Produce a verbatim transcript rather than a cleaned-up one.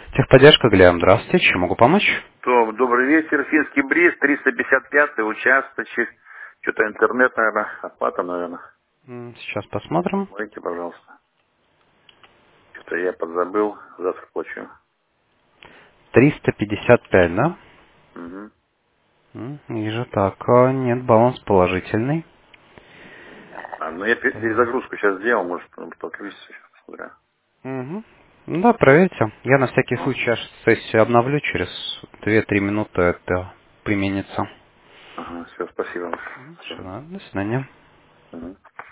Техподдержка, Глеб, здравствуйте, чем могу помочь? То, добрый вечер, Финский бриз, триста пятьдесят пятый участочек. Что-то интернет, наверное, оплата, наверное. М, Сейчас посмотрим. Смотрите, пожалуйста. Что-то я подзабыл, завтра плачу. триста пятьдесят пять, да? Угу. М, Вижу, так, а, нет, баланс положительный. А, ну я пе- Так. перезагрузку сейчас сделал, может, потом подключится, сейчас посмотрю. Мгм. Ну да, проверьте. Я на всякий Ну, случай аж сессию обновлю, через две-три минуты это применится. ага, все, спасибо. Все, Спасибо. до свидания. Мгм.